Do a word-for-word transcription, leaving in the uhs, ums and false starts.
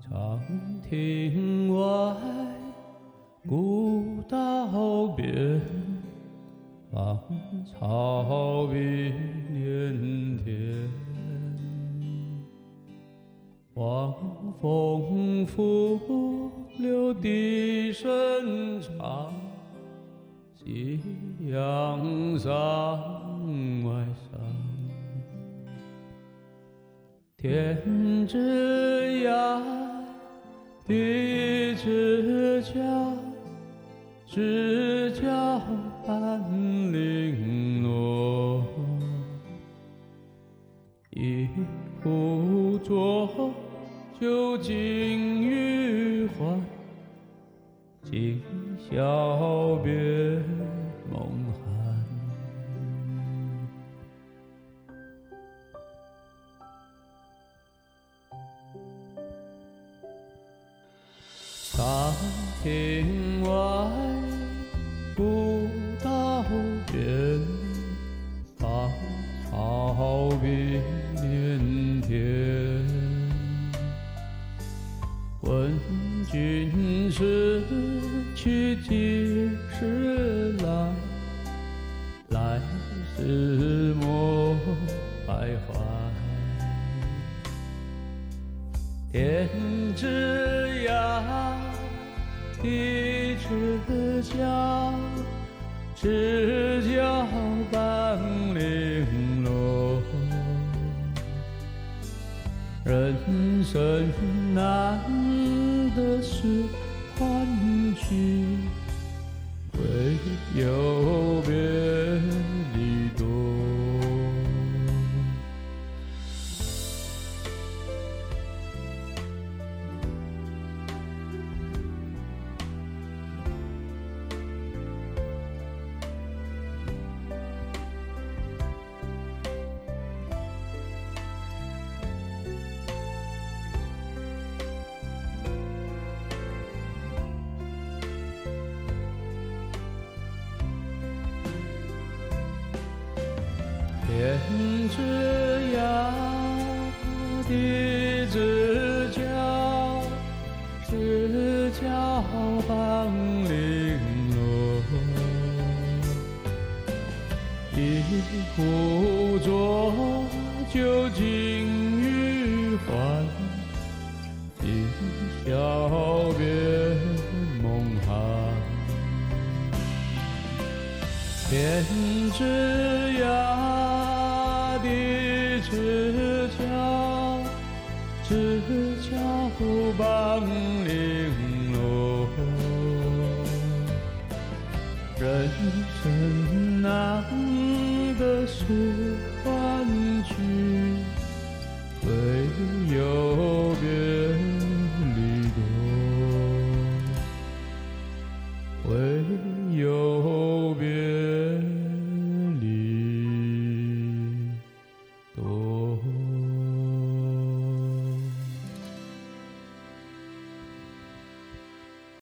长亭外，古道边，芳草碧连天。望风拂柳笛声长，夕阳山外山。天之涯，地之角，知交半零落。一壶浊酒尽余欢，今宵别梦寒。长亭外，古道边，芳草碧连天。问君是去几时来？来时莫徘徊。天之涯，地之角，知交半零落。人生难得是欢聚，唯有别离多。天之涯，地之角，知交半零落。一壶浊酒尽余欢，今宵别梦寒。天之涯，地之角，知交半零落。人生难得是欢聚，唯有